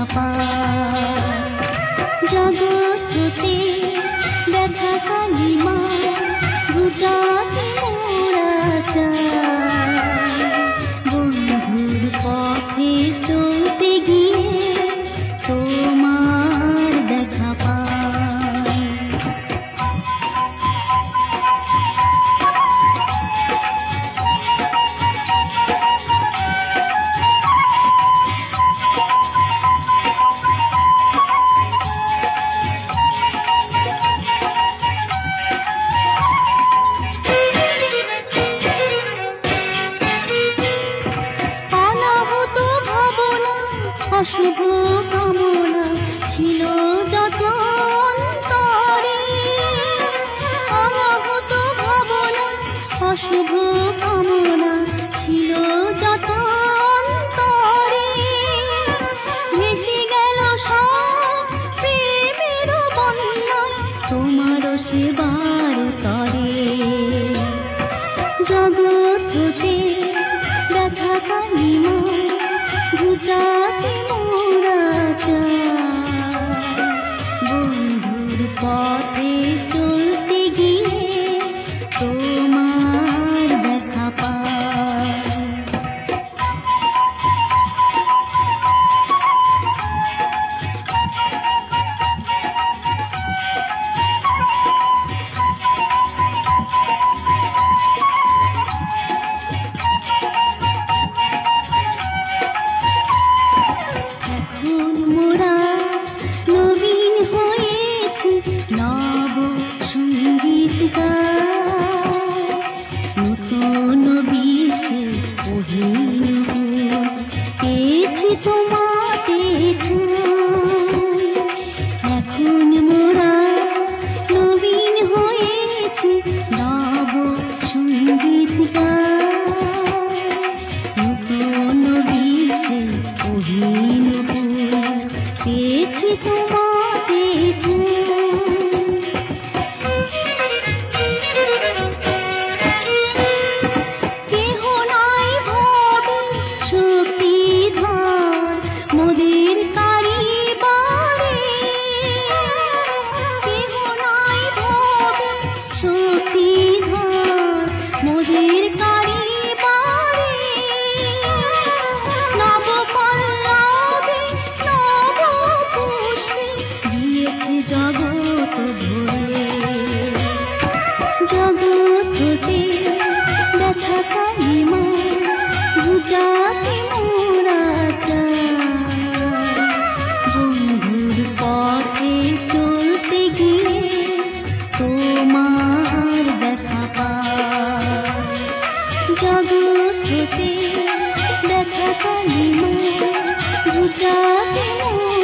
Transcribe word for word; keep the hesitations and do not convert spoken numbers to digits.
পায়। জগৎ হতে ব্যথা কালিমা বুঝাতে মোরা চাই। বন্ধুর পথে চলতে গিয়ে তোমার দেখা পাই। অশুভ কামনা ছিল যত অন্তরে, অনাহত ভাবনা অশুভ কামনা ছিল যত অন্তরে। ভেসে গেল সব প্রেমের বন্যা তোমার সেবার তরে। জগৎ হতে ব্যথা কালিমা বুঝাতে মোরা চাই। বন্ধুর পথে চলতে গিয়ে তোমার দেখা পাই। এখন মোরা নবীন হয়েছি, নব সঙ্গীত গাই। নতুন বিশ্বে পেয়েছি তোমাতে ঠাঁই। এখন মোরা নবীন হয়েছি, নব সঙ্গীত গাই। নতুন বিশ্বে পেয়েছি তোমাতে কেহ নাই ভাবে শক্তিধর মোদের কারিবারে। কেহ নাই ভাবে শক্তিধর মোদের কারিবারে। নব পল্লবে নব পুষ্পে দিয়েছে জগৎ ভরে। জগৎ হতে ব্যথা কালিমা বুঝাতে মোরা চাই। বন্ধুর পথে চলতে গিয়ে তোমার দেখা পাই। জগৎ হতে ব্যথা কালিমা বুঝাতে